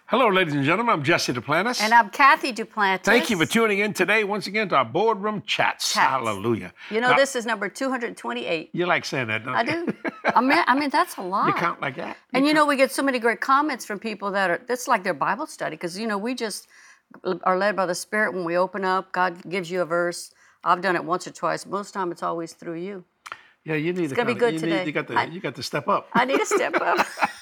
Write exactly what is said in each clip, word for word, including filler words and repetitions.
Hello, ladies and gentlemen. I'm Jesse Duplantis. And I'm Kathy Duplantis. Thank you for tuning in today, once again, to our Boardroom Chats. Chats. Hallelujah. You know, now, this is number two hundred twenty-eight. You like saying that, don't I you? do. I mean, I mean, that's a lot. You count like that? And you you know, we get so many great comments from people that are, that's like their Bible study, because, you know, we just are led by the Spirit when we open up. God gives you a verse. I've done it once or twice. Most time it's always through you. Yeah, you need it's to gonna kinda, be good you today. Need, you, got to, I, you got to step up. I need to step up.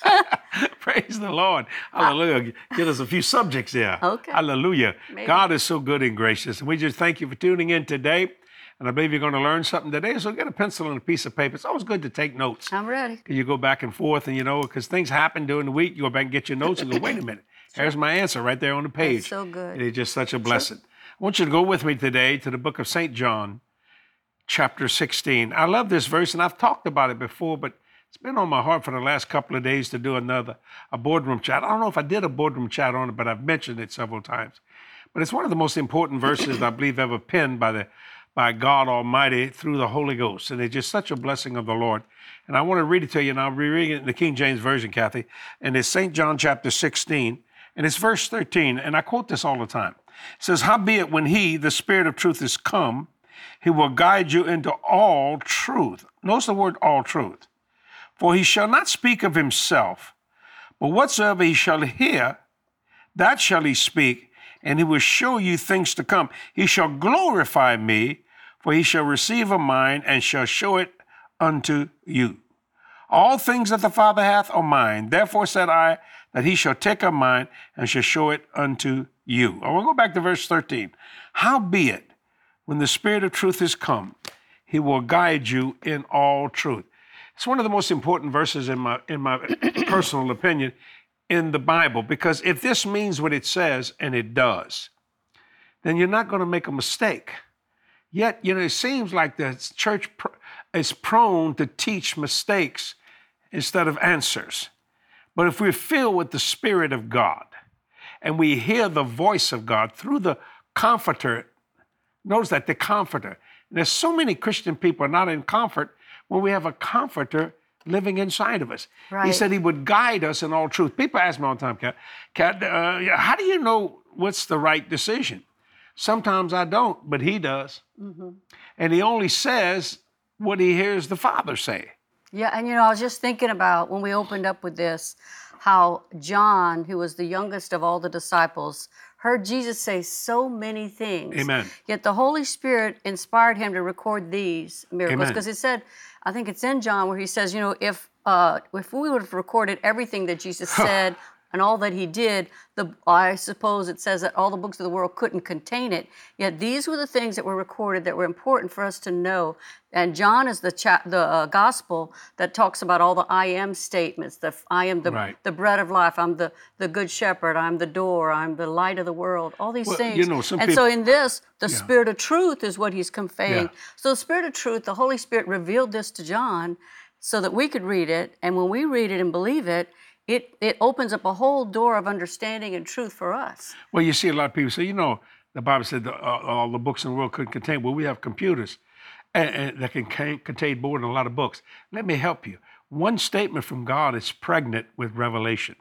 Praise the Lord. Hallelujah. Get us a few subjects there. Okay. Hallelujah. Maybe. God is so good and gracious. And we just thank you for tuning in today. And I believe you're going to learn something today. So get a pencil and a piece of paper. It's always good to take notes. I'm ready. You go back and forth, and you know, because things happen during the week, you go back and get your notes and go, wait a minute. There's my answer right there on the page. That's so good. It is just such a blessing. I want you to go with me today to the book of Saint John, chapter sixteen. I love this verse, and I've talked about it before, but it's been on my heart for the last couple of days to do another, a boardroom chat. I don't know if I did a boardroom chat on it, but I've mentioned it several times. But it's one of the most important verses I believe ever penned by the by God Almighty through the Holy Ghost. And it's just such a blessing of the Lord. And I want to read it to you, and I'll be reading it in the King James Version, Kathy. And it's Saint John chapter sixteen, and it's verse thirteen, and I quote this all the time. It says, "Howbeit when he, the Spirit of truth, is come, he will guide you into all truth." Notice the word all truth. "For he shall not speak of himself, but whatsoever he shall hear, that shall he speak, and he will show you things to come. He shall glorify me, for he shall receive of mine, and shall show it unto you. All things that the Father hath are mine. Therefore said I, that he shall take of mine, and shall show it unto you." I want to go back to verse thirteen. "Howbeit, when the Spirit of truth is come, he will guide you in all truth." It's one of the most important verses in my in my personal opinion in the Bible, because if this means what it says, and it does, then you're not going to make a mistake. Yet, you know, it seems like the church pr- is prone to teach mistakes instead of answers. But if we're filled with the Spirit of God, and we hear the voice of God through the Comforter, notice that, the Comforter. There's so many Christian people are not in comfort when we have a Comforter living inside of us. Right. He said he would guide us in all truth. People ask me all the time, Kat, Kat uh, how do you know what's the right decision? Sometimes I don't, but he does. Mm-hmm. And he only says what he hears the Father say. Yeah, and you know, I was just thinking about when we opened up with this, how John, who was the youngest of all the disciples, heard Jesus say so many things. Amen. Yet the Holy Spirit inspired him to record these miracles, because it said, I think it's in John where he says, you know, if uh, if we would have recorded everything that Jesus said and all that he did, the I suppose it says that all the books of the world couldn't contain it. Yet these were the things that were recorded that were important for us to know. And John is the cha- the uh, gospel that talks about all the I am statements. The I am the right. the bread of life. I'm the the good shepherd. I'm the door. I'm the light of the world. All these well, things. You know, some and people, so in this, the yeah. Spirit of truth is what he's conveying. Yeah. So the Spirit of truth, the Holy Spirit revealed this to John so that we could read it. And when we read it and believe it, it it opens up a whole door of understanding and truth for us. Well, you see a lot of people say, you know, the Bible said the, uh, all the books in the world couldn't contain. Well, we have computers and, and that can can contain more than a lot of books. Let me help you. One statement from God is pregnant with revelation.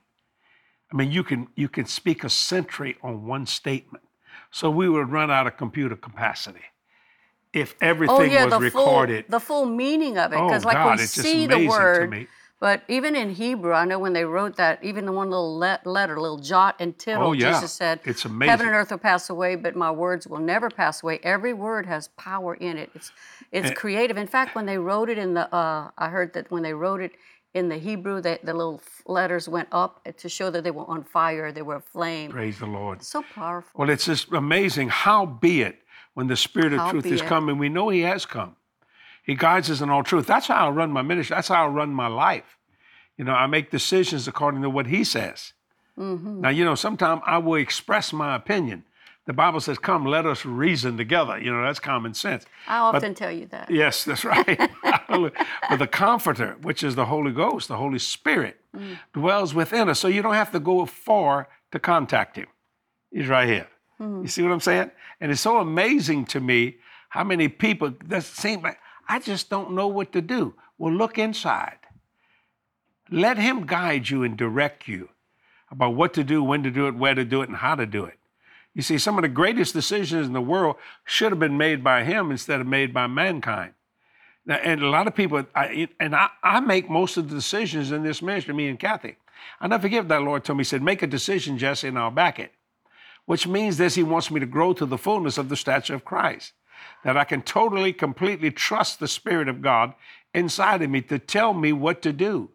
I mean, you can you can speak a century on one statement. So we would run out of computer capacity if everything oh, yeah, was the recorded. Full, the full meaning of it. Oh, Because like God, we it's just see the amazing word, to me. but even in Hebrew, I know when they wrote that, even the one little let, letter, little jot and tittle, Oh, yeah. Jesus said, It's amazing. "Heaven and earth will pass away, but my words will never pass away." Every word has power in it. It's it's And- creative. In fact, when they wrote it in the, uh, I heard that when they wrote it in the Hebrew, they, the little letters went up to show that they were on fire, they were aflame. Praise the Lord. So powerful. Well, it's just amazing. Howbeit, when the Spirit of truth is Howbeit. come, and we know he has come, he guides us in all truth. That's how I run my ministry. That's how I run my life. You know, I make decisions according to what he says. Mm-hmm. Now, you know, sometimes I will express my opinion. The Bible says, come, let us reason together. You know, that's common sense. I often But, tell you that. yes, that's right. But the Comforter, which is the Holy Ghost, the Holy Spirit, mm. dwells within us. So you don't have to go far to contact him. He's right here. Mm. You see what I'm saying? And it's so amazing to me how many people that seem like, I just don't know what to do. Well, look inside. Let him guide you and direct you. about what to do, when to do it, where to do it, and how to do it. You see, some of the greatest decisions in the world should have been made by him instead of made by mankind. Now, and a lot of people, I, and I, I make most of the decisions in this ministry, me and Kathy. I'll never forget that Lord told me, he said, make a decision, Jesse, and I'll back it. Which means this, he wants me to grow to the fullness of the stature of Christ. That I can totally, completely trust the Spirit of God inside of me to tell me what to do,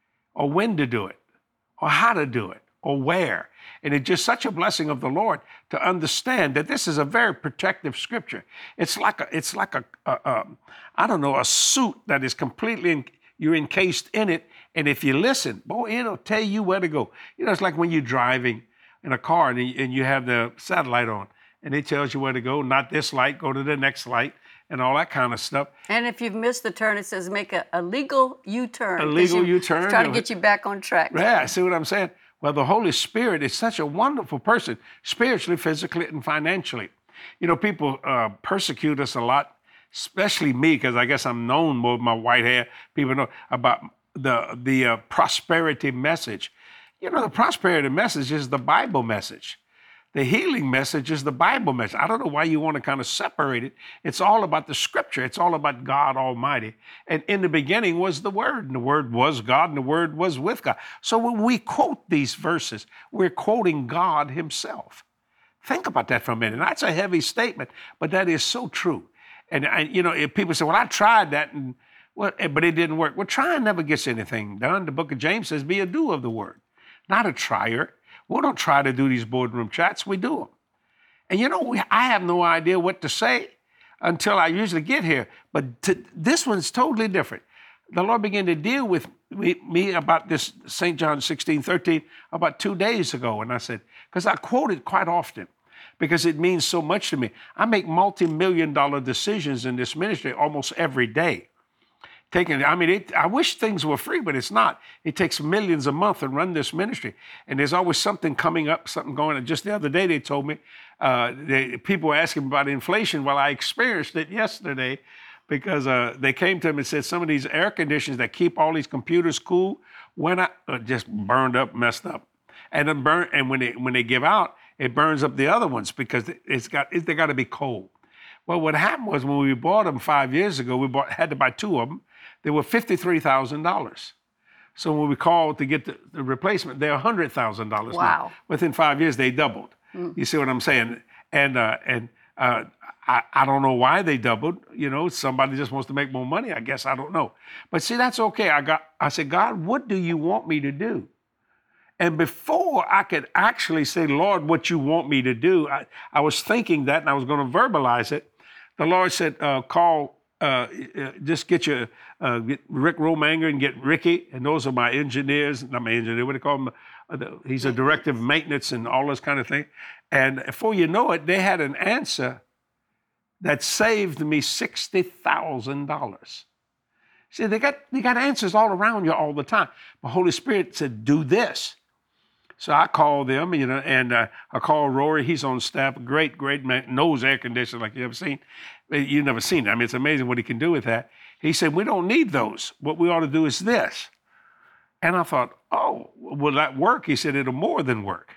or when to do it, or how to do it, or where. And it's just such a blessing of the Lord to understand that this is a very protective scripture. It's like a, it's like a, a, a I don't know, a suit that is completely, in, you're encased in it. And if you listen, boy, it'll tell you where to go. You know, it's like when you're driving in a car and you, and you have the satellite on and it tells you where to go, not this light, go to the next light and all that kind of stuff. And if you've missed the turn, it says make a, a legal U-turn. A legal you, U-turn. Trying to get you back on track. Yeah, see what I'm saying? Well, the Holy Spirit is such a wonderful person, spiritually, physically, and financially. You know, people uh, persecute us a lot, especially me, because I guess I'm known more with my white hair. People know about the, the uh, prosperity message. You know, the prosperity message is the Bible message. The healing message is the Bible message. I don't know why you want to kind of separate it. It's all about the scripture. It's all about God Almighty. And in the beginning was the Word, and the Word was God, and the Word was with God. So when we quote these verses, we're quoting God himself. Think about that for a minute. That's a heavy statement, but that is so true. And, I, you know, if people say, well, I tried that, and well, but it didn't work. Well, trying never gets anything done. The book of James says, be a doer of the word, not a trier. We don't try to do these boardroom chats. We do them. And you know, we, I have no idea what to say until I usually get here. But to, this one's totally different. The Lord began to deal with me, me about this Saint John sixteen thirteen about two days ago. And I said, because I quote it quite often because it means so much to me. I make multi-million dollar decisions in this ministry almost every day. Taking, I mean, it, I wish things were free, but it's not. It takes millions a month to run this ministry. And there's always something coming up, something going on. Just the other day, they told me, uh, they, people were asking about inflation. Well, I experienced it yesterday because uh, they came to me and said some of these air conditioners that keep all these computers cool went out, uh, just burned up, messed up. And then burn, and when they, when they give out, it burns up the other ones because it's got, it, they got to be cold. Well, what happened was when we bought them five years ago, we bought, had to buy two of them. They were fifty-three thousand dollars. So when we called to get the, the replacement, they're one hundred thousand dollars wow. now. Within five years, they doubled. Mm. You see what I'm saying? And uh, and uh, I, I don't know why they doubled. You know, somebody just wants to make more money, I guess. I don't know. But see, that's okay. I got. I said, God, what do you want me to do? And before I could actually say, Lord, what you want me to do, I, I was thinking that and I was going to verbalize it. The Lord said, uh, call, uh, just get your, uh, get Rick Romanger and get Ricky. And those are my engineers, not my engineer, what do you call him? Uh, he's a director of maintenance and all this kind of thing. And before you know it, they had an answer that saved me sixty thousand dollars. See, they got, they got answers all around you all the time. The Holy Spirit said, do this. So I called them, you know, and uh, I called Rory. He's on staff, a great, great man, knows air conditioning like you ever seen. You've never seen it. I mean, it's amazing what he can do with that. He said, we don't need those. What we ought to do is this. And I thought, oh, will that work? He said, it'll more than work.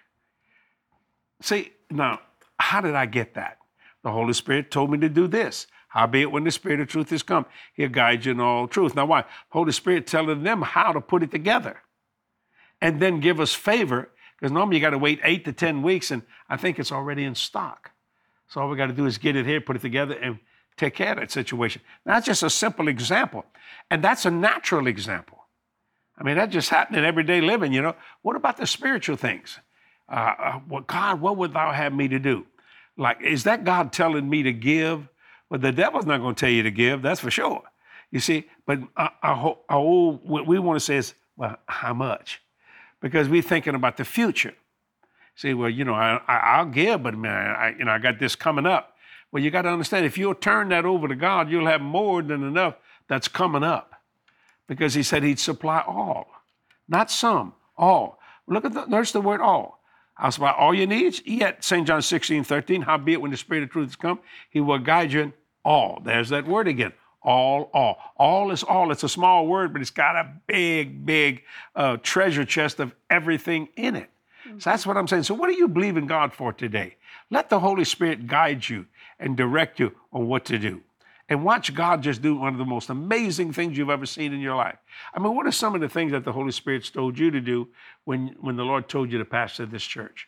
See, now, how did I get that? The Holy Spirit told me to do this. Howbeit, when the Spirit of truth is come, he'll guide you in all truth. Now, why? Holy Spirit telling them how to put it together. And then give us favor, because normally you got to wait eight to ten weeks, and I think it's already in stock. So all we got to do is get it here, put it together, and take care of that situation. Now, that's just a simple example, and that's a natural example. I mean, that just happened in everyday living, you know. What about the spiritual things? Uh, uh, well, God, what would thou have me to do? Like, is that God telling me to give? Well, the devil's not going to tell you to give, that's for sure. You see, but our, our, our old, what we want to say is, well, how much? Because we're thinking about the future. See, well, you know, I, I, I'll give, but man, I, you know, I got this coming up. Well, you got to understand, if you'll turn that over to God, you'll have more than enough that's coming up. Because he said he'd supply all, not some, all. Look at the, there's the word all. I'll supply all your needs. Yet, Saint John sixteen thirteen, howbeit when the Spirit of truth has come, he will guide you in all. There's that word again. All, all. All is all. It's a small word, but it's got a big, big uh, treasure chest of everything in it. Mm-hmm. So that's what I'm saying. So what do you believe in God for today? Let the Holy Spirit guide you and direct you on what to do. And watch God just do one of the most amazing things you've ever seen in your life. I mean, what are some of the things that the Holy Spirit's told you to do when, when the Lord told you to pastor this church?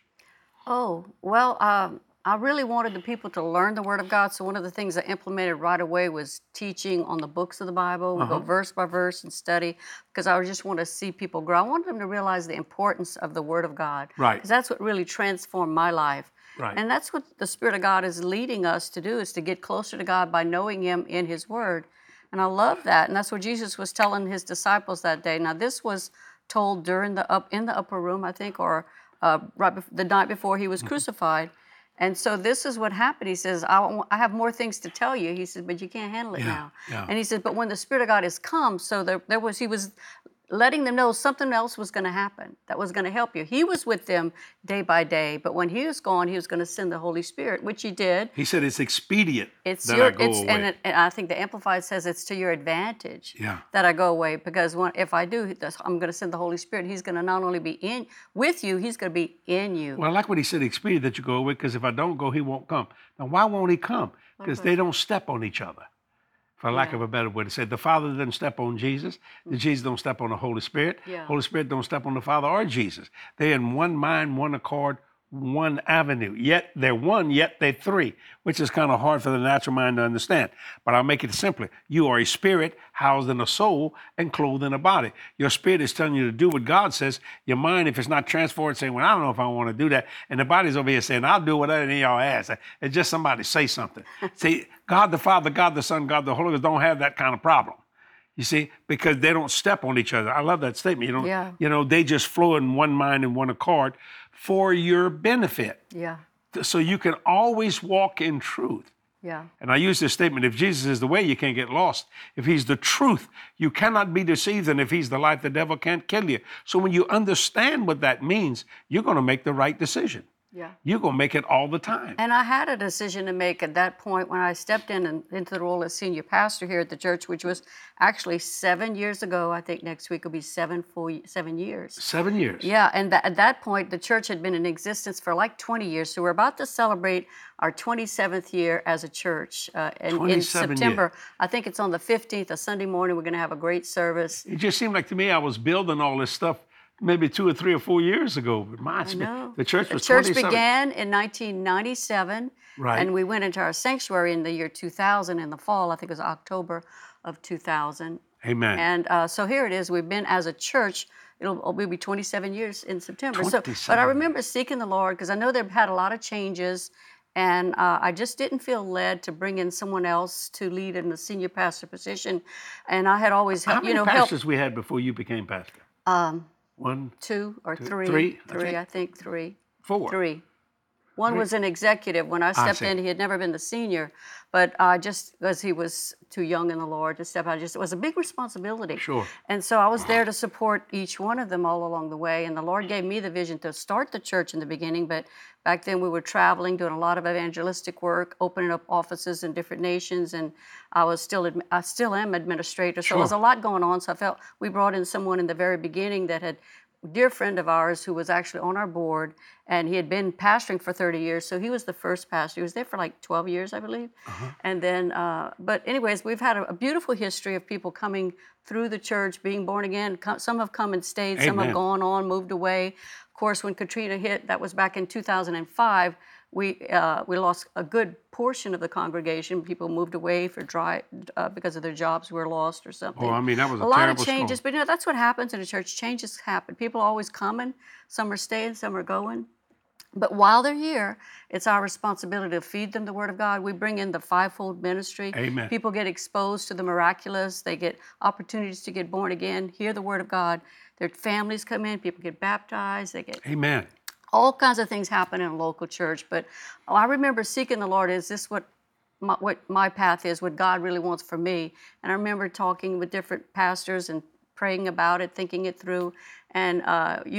Oh, well, um, I really wanted the people to learn the Word of God. So one of the things I implemented right away was teaching on the books of the Bible. We uh-huh. go verse by verse and study because I just want to see people grow. I wanted them to realize the importance of the Word of God. Right. Because that's what really transformed my life. Right. And that's what the Spirit of God is leading us to do, is to get closer to God by knowing Him in His Word. And I love that. And that's what Jesus was telling His disciples that day. Now, this was told during the up in the upper room, I think, or uh, right bef- the night before He was mm-hmm. crucified. And so this is what happened. He says, I, w- I have more things to tell you. He said, but you can't handle it yeah, now. Yeah. And he said, but when the Spirit of God has come, so there, there was, he was letting them know something else was going to happen that was going to help you. He was with them day by day, but when he was gone, he was going to send the Holy Spirit, which he did. He said it's expedient it's that your, I go it's, away. And, it, and I think the Amplified says it's to your advantage yeah. that I go away, because when, if I do, I'm going to send the Holy Spirit. He's going to not only be in with you, he's going to be in you. Well, I like what he said, expedient that you go away, because if I don't go, he won't come. Now, why won't he come? Because they don't step on each other. For lack yeah. of a better way to say it. The Father doesn't step on Jesus. The Jesus don't step on the Holy Spirit. Yeah. Holy Spirit don't step on the Father or Jesus. They're in one mind, one accord, one avenue. Yet they're one, yet they're three, which is kind of hard for the natural mind to understand. But I'll make it simpler. You are a spirit housed in a soul and clothed in a body. Your spirit is telling you to do what God says. Your mind, if it's not transformed, saying, well, I don't know if I want to do that. And the body's over here saying, I'll do whatever y'all ask. It's just somebody say something. See, God the Father, God the Son, God the Holy Ghost don't have that kind of problem. You see, because they don't step on each other. I love that statement. You know, yeah. you know, they just flow in one mind and one accord for your benefit. Yeah. So you can always walk in truth. Yeah. And I use this statement, if Jesus is the way, you can't get lost. If he's the truth, you cannot be deceived. And if he's the light, the devil can't kill you. So when you understand what that means, you're going to make the right decision. Yeah. You're going to make it all the time. And I had a decision to make at that point when I stepped in and into the role as senior pastor here at the church, which was actually seven years ago. I think next week will be seven full seven years. Seven years. Yeah, and th- at that point, the church had been in existence for like twenty years. So we're about to celebrate our twenty-seventh year as a church. Uh, and in September, years. I think it's on the fifteenth, a Sunday morning, we're going to have a great service. It just seemed like to me I was building all this stuff maybe two or three or four years ago. My, the church was The church began in nineteen ninety-seven, right. and we went into our sanctuary in the year two thousand in the fall. I think it was October of two thousand. Amen. And uh, so here it is. We've been as a church. It'll, it'll be twenty-seven years in September. So, but I remember seeking the Lord because I know they've had a lot of changes, and uh, I just didn't feel led to bring in someone else to lead in the senior pastor position. And I had always helped. How many you know, pastors help, we had before you became pastor? Um, One, two or two, three, three, three. I I think three, four, three. One three. was an executive. When I stepped I in, he had never been the senior, but I just because he was too young in the Lord to step out. Just it was a big responsibility. Sure. And so I was there to support each one of them all along the way. And the Lord gave me the vision to start the church in the beginning, but back then we were traveling, doing a lot of evangelistic work, opening up offices in different nations, and I was still I still am administrator. So Sure. there was a lot going on. So I felt we brought in someone in the very beginning that had. Dear friend of ours who was actually on our board, and he had been pastoring for thirty years, so he was the first pastor. He was there for like twelve years, I believe. Uh-huh. And then, uh, but anyways, we've had a, a beautiful history of people coming through the church, being born again. Some have come and stayed, Amen. Some have gone on, moved away. Of course, when Katrina hit, that was back in two thousand five, we uh, we lost a good portion of the congregation. People moved away for dry uh, because of their jobs were lost or something. Oh, I mean, that was a, a lot terrible of changes. storm. But you know, that's what happens in a church. Changes happen. People are always coming. Some are staying, some are going. But while they're here, it's our responsibility to feed them the Word of God. We bring in the fivefold ministry. Amen. People get exposed to the miraculous. They get opportunities to get born again, hear the Word of God. Their families come in. People get baptized. They get Amen. all kinds of things happen in a local church. But oh, I remember seeking the Lord. Is this what my, what my path is? What God really wants for me? And I remember talking with different pastors and praying about it, thinking it through. And uh, you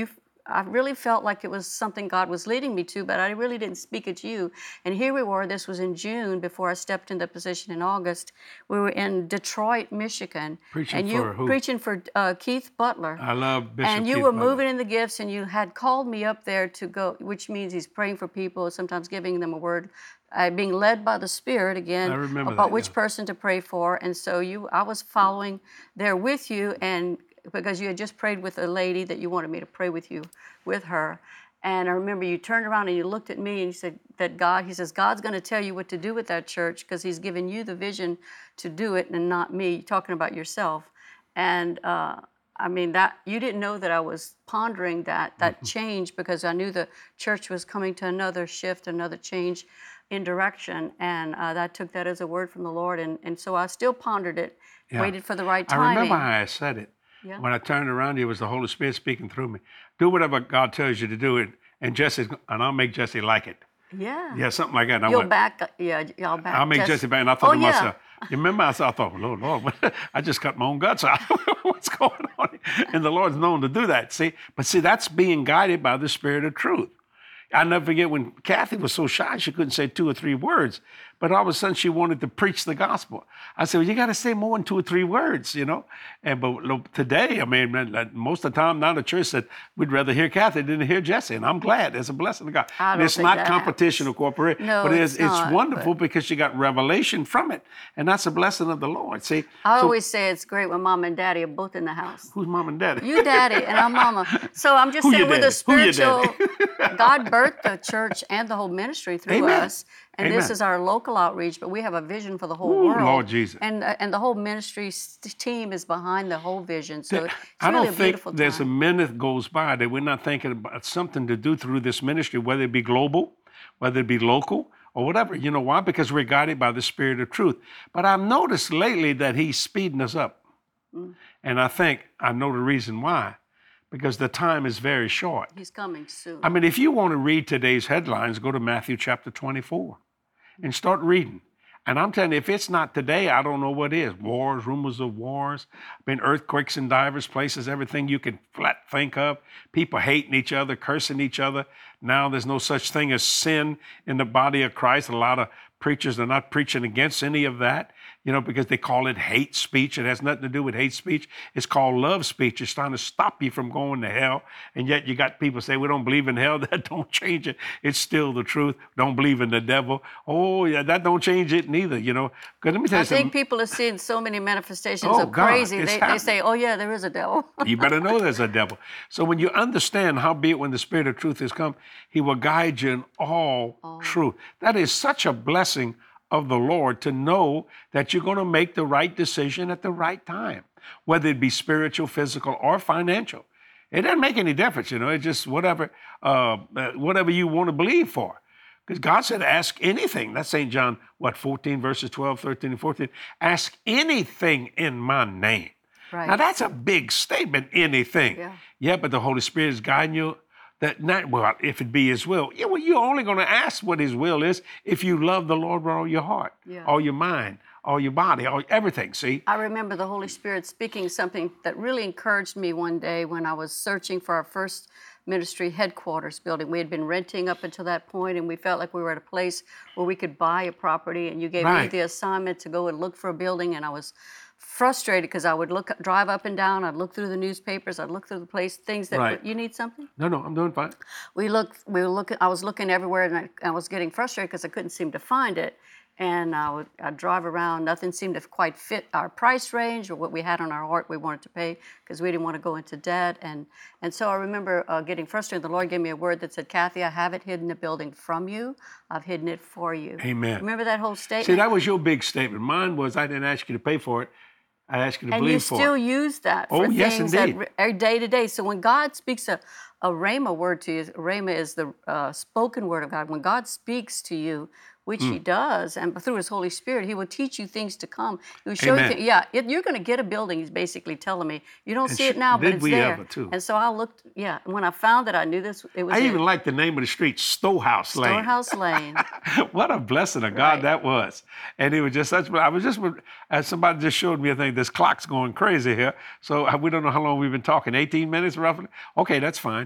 I really felt like it was something God was leading me to, but I really didn't speak it to you. And here we were, this was in June before I stepped into position in August. We were in Detroit, Michigan. Preaching and you for who? Preaching for uh, Keith Butler. I love Bishop And you Keith were Butler. moving in the gifts, and you had called me up there to go, which means he's praying for people, sometimes giving them a word, uh, being led by the Spirit again I remember about that, which yeah. person to pray for. And so you, I was following there with you, and because you had just prayed with a lady that you wanted me to pray with you, with her. And I remember you turned around and you looked at me and you said that God, he says, God's going to tell you what to do with that church because he's given you the vision to do it and not me, talking about yourself. And uh, I mean, that you didn't know that I was pondering that, that change, because I knew the church was coming to another shift, another change in direction. And uh, I took that as a word from the Lord. And, and so I still pondered it, Yeah. waited for the right I timing. remember how I said it. Yeah. When I turned around, it was the Holy Spirit speaking through me. Do whatever God tells you to do, it, and Jesse, and I'll make Jesse like it. Yeah. Yeah, something like that. And I You'll went, back, yeah, y'all back. I'll make Jess- Jesse back. And I thought oh, to yeah. myself, you remember, I thought, I thought, Lord, Lord, I just cut my own guts out. What's going on? And the Lord's known to do that. See, but see, that's being guided by the Spirit of truth. I'll never forget when Kathy was so shy, she couldn't say two or three words. But all of a sudden, she wanted to preach the gospel. I said, well, you got to say more than two or three words, you know. And but look, today, I mean, most of the time now the church said, we'd rather hear Kathy than to hear Jesse. And I'm glad. It's a blessing of God. I And don't it's think not that competition or cooperation. No, but it is, it's not, it's wonderful but- because you got revelation from it. And that's a blessing of the Lord. See, I so always say it's great when mom and daddy are both in the house. who's mom and daddy? You daddy and I'm mama. So I'm just Who saying your with the daddy? Who your spiritual, God birthed the church and the whole ministry through Amen. us. And this Amen. is our local outreach, but we have a vision for the whole Ooh, world. Lord Jesus. And uh, and the whole ministry st- team is behind the whole vision. So it's I really don't a think beautiful there's a time. minute goes by that we're not thinking about something to do through this ministry, whether it be global, whether it be local, or whatever. You know why? Because we're guided by the Spirit of truth. But I've noticed lately that he's speeding us up. Mm. And I think I know the reason why. Because the time is very short. He's coming soon. I mean, if you want to read today's headlines, go to Matthew chapter twenty-four and start reading. And I'm telling you, if it's not today, I don't know what is. Wars, rumors of wars, I mean, earthquakes in diverse places, everything you can flat think of. People hating each other, cursing each other. Now there's no such thing as sin in the body of Christ. A lot of preachers are not preaching against any of that, you know, because they call it hate speech. It has nothing to do with hate speech. It's called love speech. It's trying to stop you from going to hell. And yet you got people say, we don't believe in hell. That don't change it. It's still the truth. Don't believe in the devil. Oh, yeah, that don't change it neither, you know. Because let me tell you I think something. people are seeing so many manifestations Oh, of God, crazy. it's They, they happening. say, oh, yeah, there is a devil. You better know there's a devil. So when you understand, howbeit when the Spirit of truth has come, he will guide you in all Oh. truth. That is such a blessing of the Lord to know that you're going to make the right decision at the right time, whether it be spiritual, physical, or financial. It doesn't make any difference, you know. It's just whatever, uh, uh, whatever you want to believe for. Because God said, ask anything. That's Saint John, what, fourteen, verses twelve, thirteen, and fourteen. Ask anything in my name. Right. Now, that's a big statement, anything. Yeah. Yeah, but the Holy Spirit is guiding you. That not, well, if it be his will. Yeah, well, you're only going to ask what his will is if you love the Lord with all your heart, Yeah. all your mind, all your body, all everything, see? I remember the Holy Spirit speaking something that really encouraged me one day when I was searching for our first ministry headquarters building. We had been renting up until that point, and we felt like we were at a place where we could buy a property, and you gave me Right. the assignment to go and look for a building, and I was frustrated because I would look, drive up and down, I'd look through the newspapers, I'd look through the place, things that, Right. you need something? No, no, I'm doing fine. we looked we were looking I was looking everywhere, and I, I was getting frustrated because I couldn't seem to find it. And I would I'd drive around, nothing seemed to quite fit our price range or what we had on our heart we wanted to pay, because we didn't want to go into debt. And and so I remember uh, getting frustrated. The Lord gave me a word that said, Kathy, I haven't hidden the building from you, I've hidden it for you. Amen. Remember that whole statement? See, that was your big statement. Mine was, I didn't ask you to pay for it. I asked you to and believe you for still it. use that for Oh, yes, things indeed. that are day to day. So when God speaks a, a rhema word to you, rhema is the uh, spoken word of God. When God speaks to you, which Mm. he does, and through his Holy Spirit, he will teach you things to come. He will show Amen. you, thi- yeah, it, you're going to get a building, he's basically telling me. You don't And see it sh- now, but did it's we there. ever, too. And so I looked, yeah, and when I found that I knew this, it was I it. even like the name of the street, Storehouse Lane. Storehouse Lane. What a blessing of God Right. that was. And it was just such, I was just, as somebody just showed me, I think this clock's going crazy here. So uh, we don't know how long we've been talking, eighteen minutes roughly? Okay, that's fine.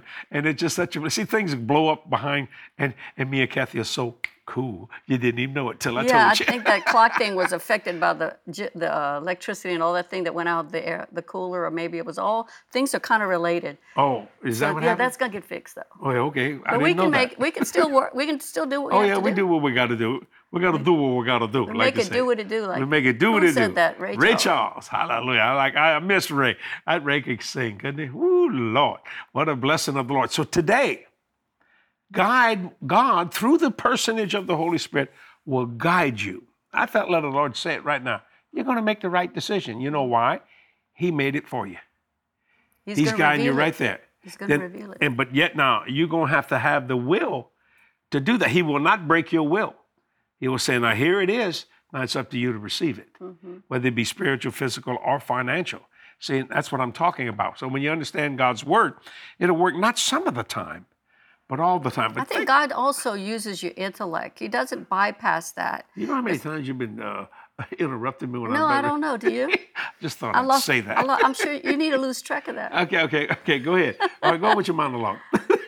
And it's just such a, see, things blow up behind, and, and me and Kathy are so cool. You didn't even know it till I yeah, told you. I think that clock thing was affected by the j- the uh, electricity and all that thing that went out the air, the cooler, or maybe it was all, things are kind of related. Oh, is So that what yeah, happened? that's gonna get fixed though. Oh, yeah, okay. I But didn't we know can that. make, we can still work, we can still do what we Oh, have yeah, to we do. do what we got to do. We got to do what we got to do. We like make you it say. do what it do. Like We make it do what who it said do. that? Ray, Ray Charles. Charles. Hallelujah. I like, I miss Ray. That Ray could sing, couldn't he? Ooh, Lord. What a blessing of the Lord. So today, God, God, through the personage of the Holy Spirit, will guide you. I felt let the Lord say it right now. You're going to make the right decision. You know why? He made it for you. He's, He's gonna guiding you reveal right it. there. He's going to Then- reveal it. And but yet now you're going to have to have the will to do that. He will not break your will. He will say, now here it is. Now it's up to you to receive it, Mm-hmm. whether it be spiritual, physical, or financial. See, that's what I'm talking about. So when you understand God's word, it'll work not some of the time, but all the time. But I think God also uses your intellect. He doesn't bypass that. you know how many times you've been uh, interrupting me when No, I'm I don't know. Do you? Just thought I I'd lost, say that. I lo- I'm sure you need to lose track of that. Okay, okay, okay, go ahead. All right, go with your monologue.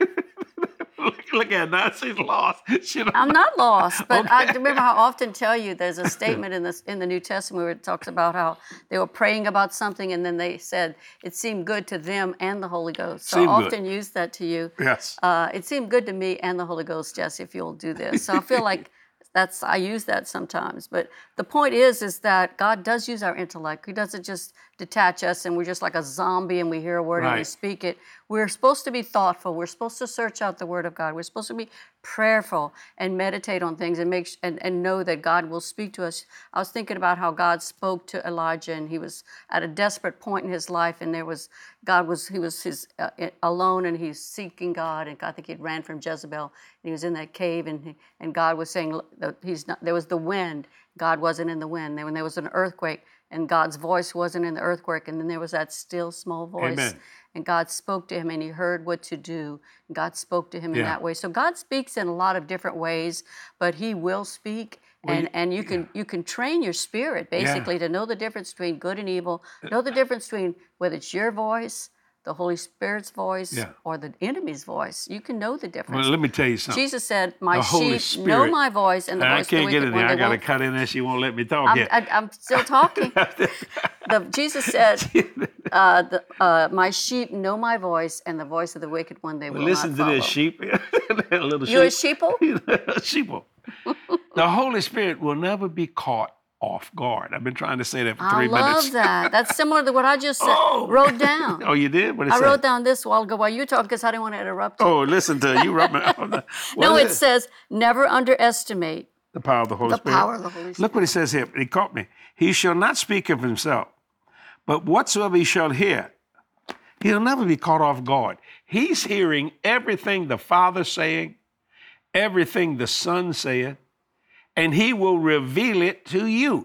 look, look at her now, she's lost. She don't I'm not lost, but I Okay. remember how I often tell you there's a statement in this in the New Testament where it talks about how they were praying about something and then they said it seemed good to them and the Holy Ghost. So I Seemed good. often use that to you. Yes. Uh, it seemed good to me and the Holy Ghost, Jesse, if you'll do this. So I feel like that's I use that sometimes. But the point is, is that God does use our intellect. He doesn't just detach us and we're just like a zombie and we hear a word and we Right. speak it. We're supposed to be thoughtful. We're supposed to search out the Word of God. We're supposed to be prayerful and meditate on things and make sh- and, and know that God will speak to us. I was thinking about how God spoke to Elijah and he was at a desperate point in his life and there was God was he was his uh, alone and he's seeking God and I think he ran from Jezebel and he was in that cave and he, and God was saying "Look, the- he's not there was the wind. God wasn't in the wind. Then when there was an earthquake and God's voice wasn't in the earthquake and then there was that still small voice. Amen. And God spoke to him and he heard what to do. God spoke to him in Yeah. that way. So God speaks in a lot of different ways, but he will speak. Well, and you- and you can you can train your spirit basically to know the difference between good and evil, know the difference between whether it's your voice, the Holy Spirit's voice, Yeah. or the enemy's voice. You can know the difference. Well, let me tell you something. Jesus said, "My The Holy sheep know Spirit- my voice, and the I voice can't of the get wicked in one there. I they got to won't." cut in there. She won't let me talk I'm, yet. I, I'm still talking. the, Jesus said, uh, the, uh, "My sheep know my voice, and the voice of the wicked one they will Listen not to follow." this sheep. A little You're a sheep. sheeple? sheeple. The Holy Spirit will never be caught off guard. I've been trying to say that for I three love minutes. that. That's similar to what I just said, Oh. wrote down. Oh, you did? What did it I say? wrote down this a while ago while you talked because I didn't want to interrupt you. Oh, listen to you. Rub me. no, What it is says never underestimate the power of the Holy the Spirit. power of the Holy Spirit. Look what it says here. He caught me. He shall not speak of himself, but whatsoever he shall hear, he'll never be caught off guard. He's hearing everything the Father's saying, everything the Son saith, and he will reveal it to you.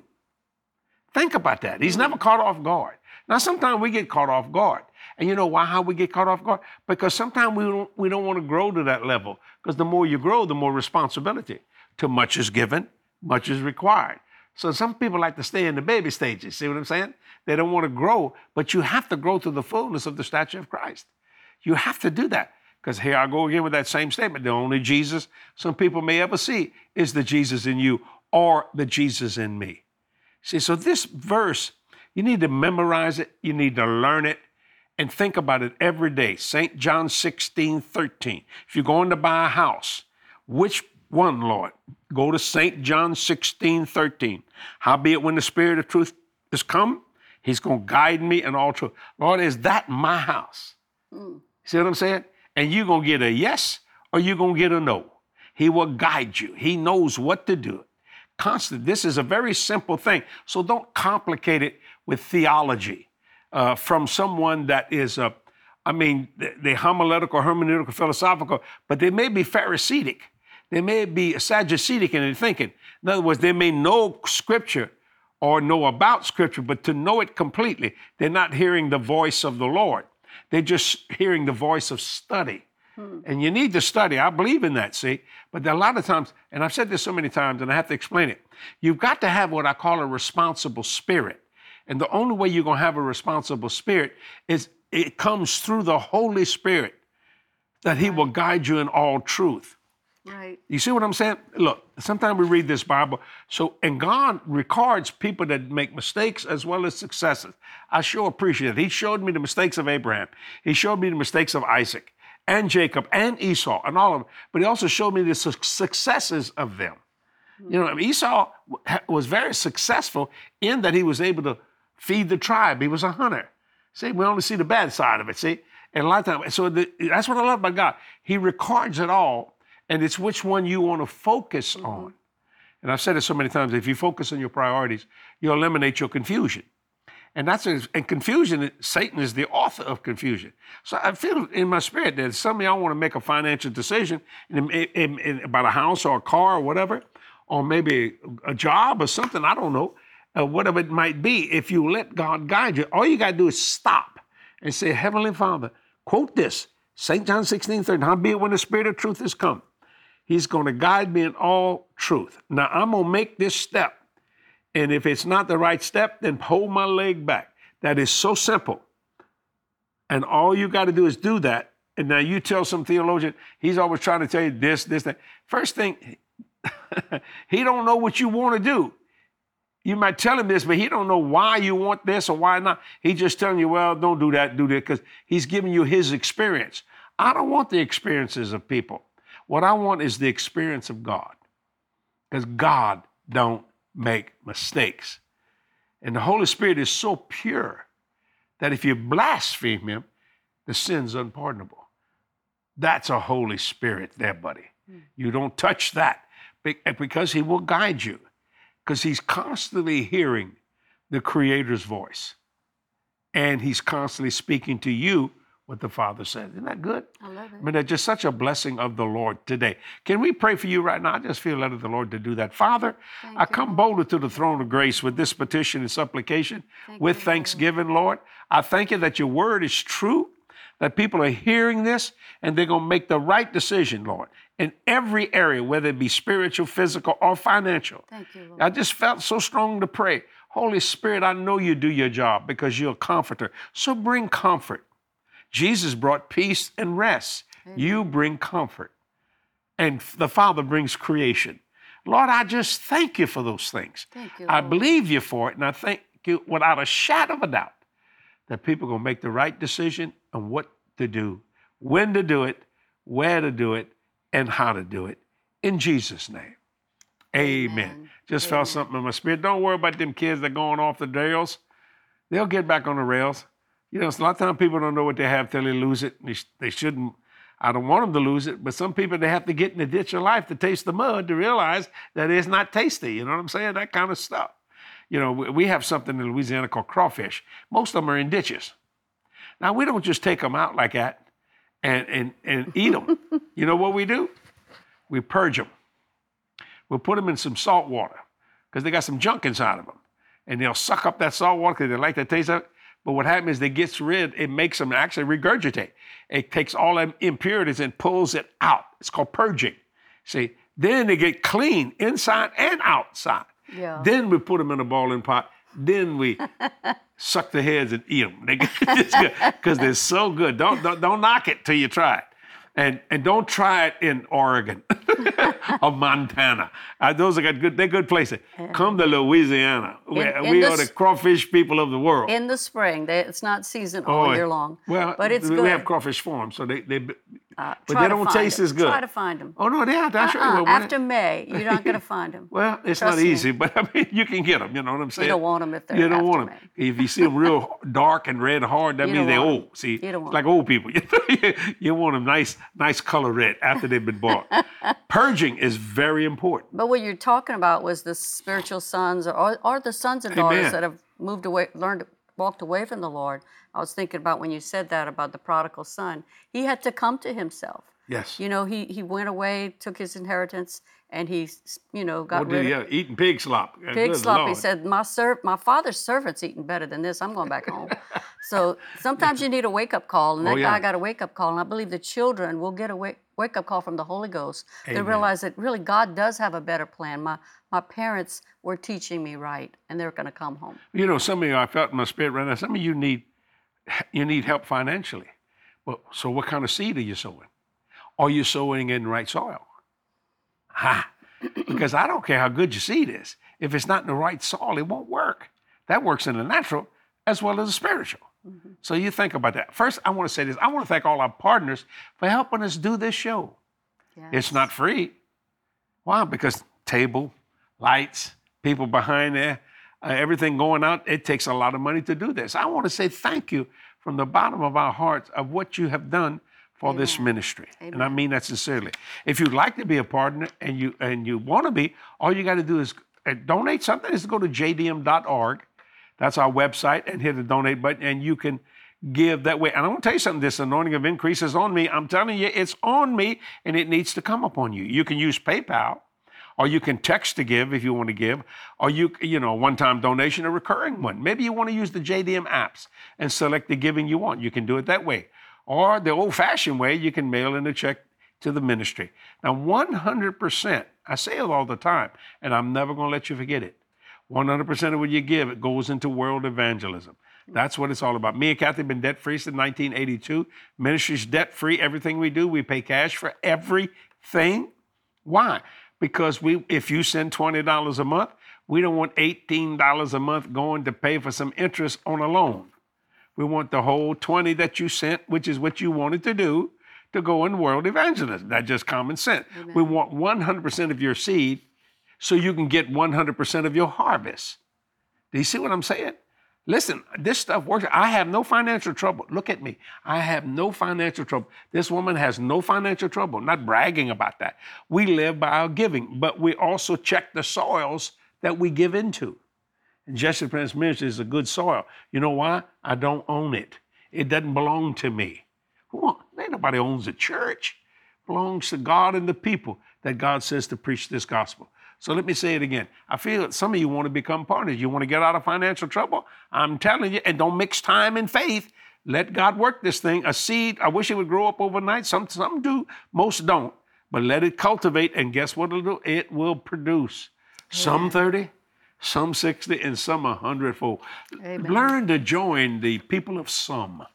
Think about that. He's never caught off guard. Now, sometimes we get caught off guard. And you know why, how we get caught off guard? Because sometimes we don't, we don't want to grow to that level. Because the more you grow, the more responsibility. Too much is given, much is required. So some people like to stay in the baby stages. See what I'm saying? They don't want to grow, but you have to grow to the fullness of the stature of Christ. You have to do that. Because here I go again with that same statement. The only Jesus some people may ever see is the Jesus in you or the Jesus in me. See, so this verse, you need to memorize it, you need to learn it, and think about it every day. Saint John sixteen thirteen. If you're going to buy a house, which one, Lord? Go to Saint John sixteen thirteen. Howbeit when the Spirit of truth is come, he's going to guide me in all truth. Lord, is that my house? Mm. See what I'm saying? And you're going to get a yes or you're going to get a no. He will guide you. He knows what to do. Constant. This is a very simple thing. So don't complicate it with theology uh, from someone that is, uh, I mean, they homiletical, hermeneutical, philosophical, but they may be Pharisaic. They may be Sadduceic in their thinking. In other words, they may know Scripture or know about Scripture, but to know it completely, they're not hearing the voice of the Lord. They're just hearing the voice of study. Hmm. And you need to study. I believe in that, see? But there are a lot of times, and I've said this so many times, and I have to explain it. You've got to have what I call a responsible spirit. And the only way you're going to have a responsible spirit is it comes through the Holy Spirit that he will guide you in all truth. Right. You see what I'm saying? Look, sometimes we read this Bible, so, and God records people that make mistakes as well as successes. I sure appreciate it. He showed me the mistakes of Abraham. He showed me the mistakes of Isaac and Jacob and Esau and all of them. But he also showed me the su- successes of them. Mm-hmm. You know, I mean, Esau was very successful in that he was able to feed the tribe. He was a hunter. See, we only see the bad side of it, see? And a lot of times, so the, that's what I love about God. He records it all. And it's which one you want to focus mm-hmm. on. And I've said it so many times, if you focus on your priorities, you'll eliminate your confusion. And that's a, and confusion, Satan is the author of confusion. So I feel in my spirit that some of y'all want to make a financial decision in, in, in, about a house or a car or whatever, or maybe a job or something, I don't know, uh, whatever it might be. If you let God guide you, all you got to do is stop and say, Heavenly Father, quote this, Saint John sixteen thirty, howbeit when the Spirit of truth is come, He's going to guide me in all truth. Now, I'm going to make this step. And if it's not the right step, then hold my leg back. That is so simple. And all you got to do is do that. And now you tell some theologian, he's always trying to tell you this, this, that. First thing, he don't know what you want to do. You might tell him this, but he don't know why you want this or why not. He's just telling you, well, don't do that, do that, because he's giving you his experience. I don't want the experiences of people. What I want is the experience of God, because God don't make mistakes. And the Holy Spirit is so pure that if you blaspheme him, the sin's unpardonable. That's a Holy Spirit there, buddy. Mm. You don't touch that, because he will guide you, because he's constantly hearing the Creator's voice. And he's constantly speaking to you what the Father said. Isn't that good? I love it. I mean, that's just such a blessing of the Lord today. Can we pray for you right now? I just feel led of the Lord to do that. Father, Thank I come you, boldly to the throne of grace with this petition and supplication, thank with you, thanksgiving, Lord. I thank you that your word is true, that people are hearing this, and they're going to make the right decision, Lord, in every area, whether it be spiritual, physical, or financial. Thank you, Lord. I just felt so strong to pray. Holy Spirit, I know you do your job because you're a comforter. So bring comfort. Jesus brought peace and rest. Amen. You bring comfort. And the Father brings creation. Lord, I just thank you for those things. Thank you, I Lord. believe you for it, and I thank you without a shadow of a doubt that people are going to make the right decision on what to do, when to do it, where to do it, and how to do it. In Jesus' name, amen. amen. Just amen. Felt something in my spirit. Don't worry about them kids that are going off the rails. They'll get back on the rails. You know, a lot of times people don't know what they have till they lose it. They, they shouldn't. I don't want them to lose it, but some people, they have to get in the ditch of life to taste the mud to realize that it's not tasty. You know what I'm saying? That kind of stuff. You know, we have something in Louisiana called crawfish. Most of them are in ditches. Now, we don't just take them out like that and, and, and eat them. You know what we do? We purge them. We'll put them in some salt water because they got some junk inside of them. And they'll suck up that salt water because they like the taste of it. But what happens is it gets rid, it makes them actually regurgitate. It takes all them impurities and pulls it out. It's called purging. See, then they get clean inside and outside. Yeah. Then we put them in a boiling pot. Then we suck the heads and eat them. They because they're so good. Don't, don't don't knock it till you try it. And and don't try it in Oregon or Montana. Uh, those are good. They're good places. Come to Louisiana. In, we in we the, are the crawfish people of the world. In the spring, they, it's not season all oh, year long. Well, but it's we good. have crawfish farms, so they they. Uh, but they don't taste them. as good. Try to find them. Oh no, they are. Uh-uh. Sure will, After May, you're not going to find them. Well, it's Trust not me. easy, but I mean, you can get them. You know what I'm saying? You don't want them if they're You don't after want them. May. If you see them real dark and red hard, that You means don't they're want old. 'em. See, You don't want like old people. You want them nice, nice color red after they've been bought. Purging is very important. But what you're talking about was the spiritual sons or, or the sons and daughters Amen. that have moved away, learned, walked away from the Lord. I was thinking about when you said that about the prodigal son. He had to come to himself. Yes. You know, he he went away, took his inheritance, and he, you know, got What rid did he of have? Eating pig slop. pig Good slop. He Lord. said, my serv- my father's servant's eating better than this. I'm going back home. So sometimes you need a wake-up call, and that Oh, yeah. guy got a wake-up call, and I believe the children will get a wake, wake-up call from the Holy Ghost. They Amen. realize that really God does have a better plan. My my parents were teaching me right, and they're going to come home. You know, some of you, I felt in my spirit right now, some of you need you need help financially. Well, so what kind of seed are you sowing? Are you sowing in the right soil? Ha! Because I don't care how good your seed is. If it's not in the right soil, it won't work. That works in the natural as well as the spiritual. Mm-hmm. So you think about that. First, I want to say this. I want to thank all our partners for helping us do this show. Yes. It's not free. Why? Because table, lights, people behind there, uh, everything going out, it takes a lot of money to do this. I want to say thank you from the bottom of our hearts of what you have done for Amen. This ministry. Amen. And I mean that sincerely. If you'd like to be a partner and you and you want to be, all you got to do is uh, donate something, is to go to j d m dot org. That's our website, and hit the donate button, and you can give that way. And I want to tell you something, this anointing of increase is on me. I'm telling you, it's on me, and it needs to come upon you. You can use PayPal, or you can text to give if you want to give, or you, you know, a one-time donation, a recurring one. Maybe you want to use the J D M apps and select the giving you want. You can do it that way. Or the old-fashioned way, you can mail in a check to the ministry. Now, one hundred percent, I say it all the time, and I'm never going to let you forget it. one hundred percent of what you give, it goes into world evangelism. That's what it's all about. Me and Kathy have been debt-free since nineteen eighty-two. Ministry's debt-free. Everything we do, we pay cash for everything. Why? Because we, if you send twenty dollars a month, we don't want eighteen dollars a month going to pay for some interest on a loan. We want the whole twenty that you sent, which is what you wanted to do, to go in world evangelism. That's just common sense. Amen. We want one hundred percent of your seed so you can get one hundred percent of your harvest. Do you see what I'm saying? Listen, this stuff works. I have no financial trouble. Look at me. I have no financial trouble. This woman has no financial trouble. I'm not bragging about that. We live by our giving, but we also check the soils that we give into. And Jesse Prince Ministry is a good soil. You know why? I don't own it. It doesn't belong to me. Who? Ain't nobody owns the church. It belongs to God and the people that God says to preach this gospel. So let me say it again. I feel that some of you want to become partners. You want to get out of financial trouble. I'm telling you, and don't mix time and faith. Let God work this thing. A seed, I wish it would grow up overnight. Some, some do, most don't. But let it cultivate, and guess what it'll do? It will produce. Yeah. Some thirty, some sixty, and some a hundredfold. Amen. Learn to join the people of some,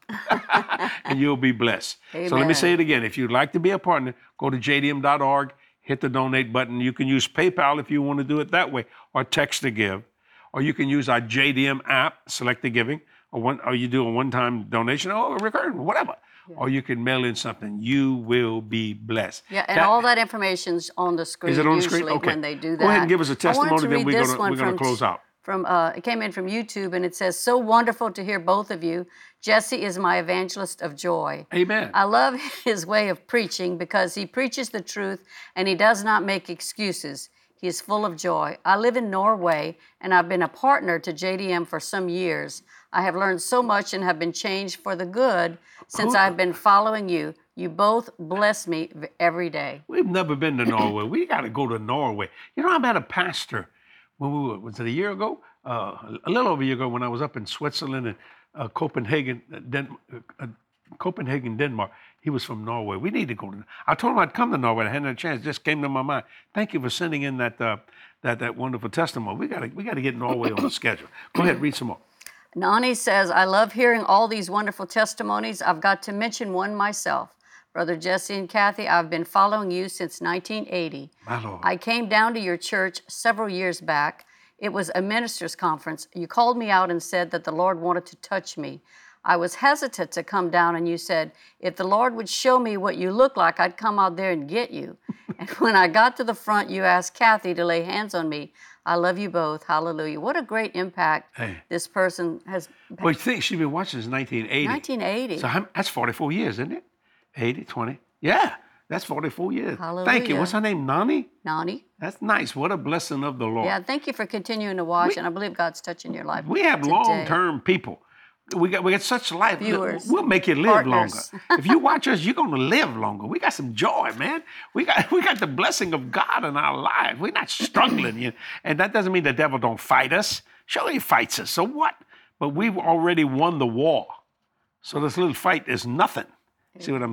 and you'll be blessed. Amen. So let me say it again. If you'd like to be a partner, go to j d m dot org. Hit the donate button. You can use PayPal if you want to do it that way, or text to give, or you can use our J D M app, select the giving, or one, or you do a one-time donation, or a recurring, whatever. Yeah. Or you can mail in something. You will be blessed. Yeah, and that, all that information's on the screen. Is it on the usually screen? Okay. When they do that. Go ahead and give us a testimony, then we're going we're going to close out. From uh, it came in from YouTube, and it says, "So wonderful to hear both of you. Jesse is my evangelist of joy." Amen. I love his way of preaching because he preaches the truth and he does not make excuses. He is full of joy. I live in Norway, and I've been a partner to J D M for some years. I have learned so much and have been changed for the good since I've been following you. You both bless me every day. We've never been to Norway. We got to go to Norway. You know, I met a pastor when we were, was it a year ago? Uh, a little over a year ago when I was up in Switzerland and uh, Copenhagen, Den- uh, Copenhagen, Denmark. He was from Norway. We need to go to. I told him I'd come to Norway. I hadn't had a chance. It just came to my mind. Thank you for sending in that uh, that that wonderful testimony. We got to we got to get Norway on the schedule. Go ahead, read some more. Nani says, "I love hearing all these wonderful testimonies. I've got to mention one myself. Brother Jesse and Kathy, I've been following you since nineteen eighty. My Lord. I came down to your church several years back. It was a minister's conference. You called me out and said that the Lord wanted to touch me. I was hesitant to come down, and you said, if the Lord would show me what you look like, I'd come out there and get you. And when I got to the front, you asked Kathy to lay hands on me. I love you both. Hallelujah." What a great impact hey. this person has. Well, you think she's been watching since nineteen eighty. nineteen eighty. So I'm, that's forty-four years, isn't it? eighty, twenty. Yeah. That's forty-four years. Hallelujah. Thank you. What's her name? Nani? Nani. That's nice. What a blessing of the Lord. Yeah, thank you for continuing to watch, we, and I believe God's touching your life. We have today. long-term people. We got we got such life. Viewers. We'll make you live Partners. longer. If you watch us, you're gonna live longer. We got some joy, man. We got we got the blessing of God in our life. We're not struggling. You know? And that doesn't mean the devil don't fight us. Sure, he fights us. So what? But we've already won the war. So this little fight is nothing. See what I'm saying?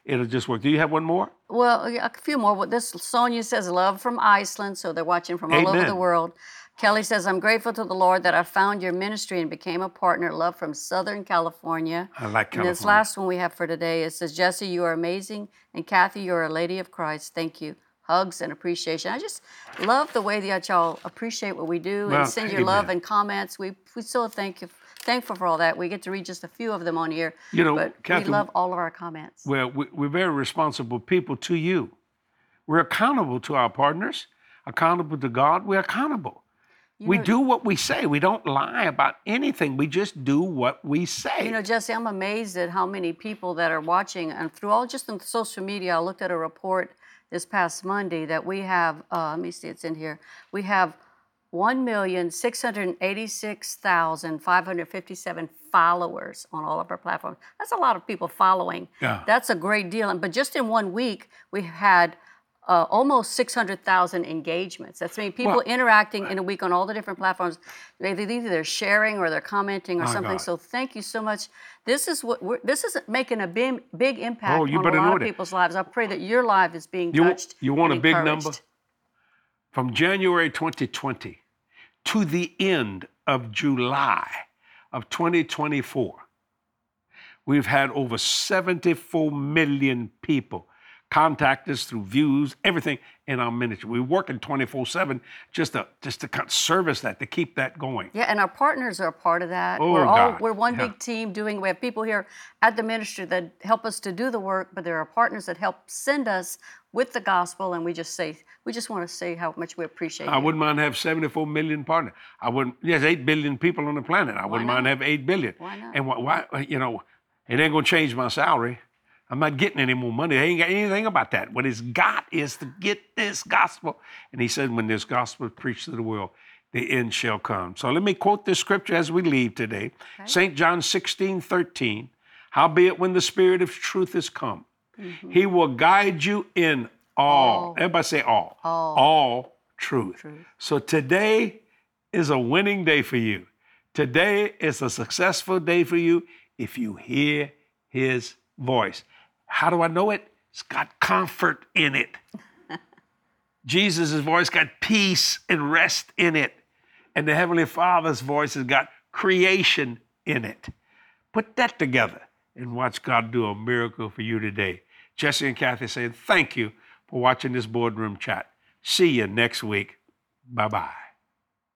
it'll just work. Do you have one more? Well, yeah, a few more. Well, this Sonia says, love from Iceland, so they're watching from all over Amen. the world. Kelly says, I'm grateful to the Lord that I found your ministry and became a partner. Love from Southern California. I like And this California. last one we have for today, it says, Jesse, you are amazing. And Kathy, you're a lady of Christ. Thank you. Hugs and appreciation. I just love the way that y'all appreciate what we do Well, and send your amen. love and comments. We we so thank you, thankful for all that. We get to read just a few of them on here, You know, but Kathy, we love all of our comments. Well, we, we're very responsible people to you. We're accountable to our partners, accountable to God. We're accountable. You we know- do what we say. We don't lie about anything. We just do what we say. You know, Jesse, I'm amazed at how many people that are watching, and through all just on social media, I looked at a report this past Monday that we have, uh, let me see, it's in here. We have one million six hundred eighty-six thousand five hundred fifty-seven followers on all of our platforms. That's a lot of people following. Yeah. That's a great deal. And But just in one week, we had uh, almost six hundred thousand engagements. That's I mean, people Well, interacting in a week on all the different platforms. They, they, either they're sharing or they're commenting or My something. God. So thank you so much. This is what we're, this is making a big, big impact Oh, you on a better lot know of that. people's lives. I pray that your life is being You, touched. you want a and big encouraged. number? From January twenty twenty to the end of July of twenty twenty-four, we've had over seventy-four million people contact us through views, everything in our ministry. We're working twenty-four seven just to just to kind of service that, to keep that going. Yeah, and our partners are a part of that. Oh, we're all God. we're one Yeah. big team doing. We have people here at the ministry that help us to do the work, but there are partners that help send us with the gospel, and we just say we just want to say how much we appreciate I you. wouldn't mind have seventy-four million partners. I wouldn't. There's eight billion people on the planet. I wouldn't mind not? have eight billion. Why not? And why, why? You know, it ain't gonna change my salary. I'm not getting any more money. They ain't got anything about that. What it's got is to get this gospel. And he said, when this gospel is preached to the world, the end shall come. So let me quote this scripture as we leave today. Okay. Saint John sixteen thirteen. Howbeit when the Spirit of truth is come, Mm-hmm. he will guide you in all. All. Everybody say all. All. All truth. Truth. So today is a winning day for you. Today is a successful day for you if you hear his voice. How do I know it? It's got comfort in it. Jesus' voice got peace and rest in it. And the Heavenly Father's voice has got creation in it. Put that together and watch God do a miracle for you today. Jesse and Kathy say thank you for watching this boardroom chat. See you next week. Bye-bye.